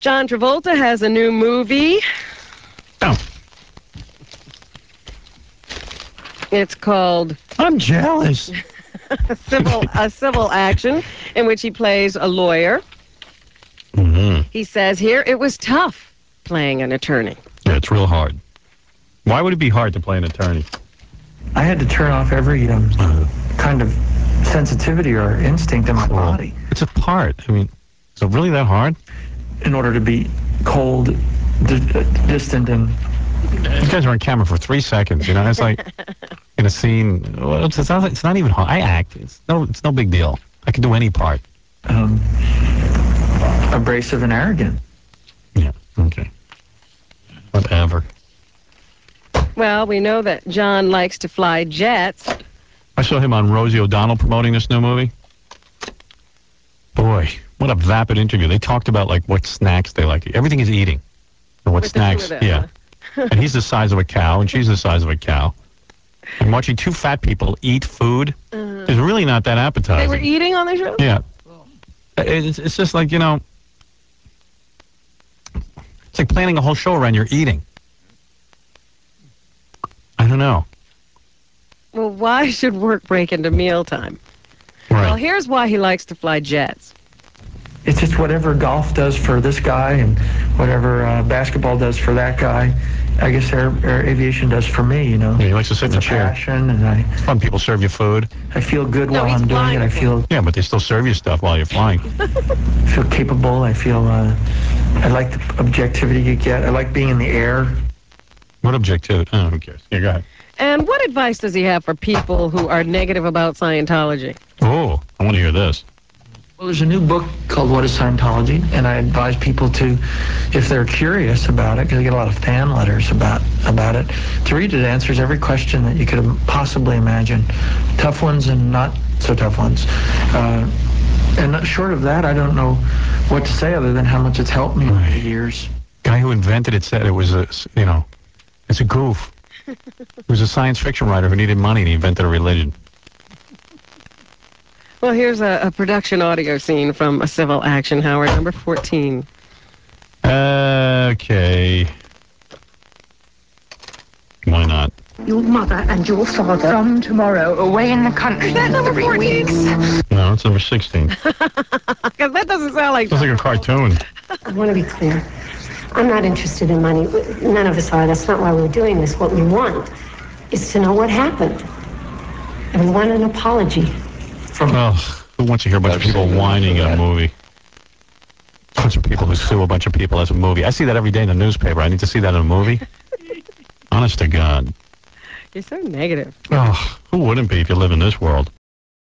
John Travolta has a new movie. Oh, It's called I'm jealous. a civil action in which he plays a lawyer. Mm-hmm. He says here it was tough playing an attorney. Yeah, it's real hard. Why would it be hard to play an attorney? I had to turn off every kind of sensitivity or instinct in my body It's a part. I mean, is it really that hard? in order to be cold, distant, and You guys are on camera for 3 seconds. You know, it's like in a scene. Well, it's not even hard. I act. It's no big deal. I can do any part. abrasive and arrogant. Yeah. Okay. Whatever. Well, we know that John likes to fly jets. I saw him on Rosie O'Donnell promoting this new movie. Boy, what a vapid interview. They talked about like what snacks they like. Everything is eating. And what With the two snacks? of them, Yeah. And he's the size of a cow, and she's the size of a cow. And watching two fat people eat food is really not that appetizing. They were eating on the show? Yeah. It's just like, you know, it's like planning a whole show around your eating. I don't know. Well, why should work break into mealtime? Right. Well, here's why he likes to fly jets. It's just whatever golf does for this guy and whatever basketball does for that guy, I guess air aviation does for me, you know. Yeah, he likes to sit in a It's chair. passion, and It's fun. People serve you food. I feel good No, while he's I'm doing flying it. I the plane. feel Yeah, but they still serve you stuff while you're flying. capable. I feel I like the objectivity you get. I like being in the air. What objective? Oh, who cares? Yeah, go ahead. And what advice does he have for people who are negative about Scientology? Oh, I want to hear this. Well, there's a new book called What is Scientology? And I advise people to, if they're curious about it, because I get a lot of fan letters about it, to read it. It answers every question that you could possibly imagine. Tough ones and not so tough ones. And short of that, I don't know what to say other than how much it's helped me over the years. Guy who invented it said it was it's a goof. He was a science fiction writer who needed money and he invented a religion. Well, here's a production audio scene from a civil action, Howard, number 14. Okay. Why not? Your mother and your father from tomorrow away in the country for 3 weeks. No, it's number 16. Because that doesn't sound like... Sounds like a cartoon. I want to be clear. I'm not interested in money. None of us are. That's not why we're doing this. What we want is to know what happened. And we want an apology. Oh, who wants to hear a bunch of people whining in a movie? A bunch of people who sue a bunch of people as a movie. I see that every day in the newspaper. I need to see that in a movie. Honest to God. You're so negative. Oh, who wouldn't be if you live in this world?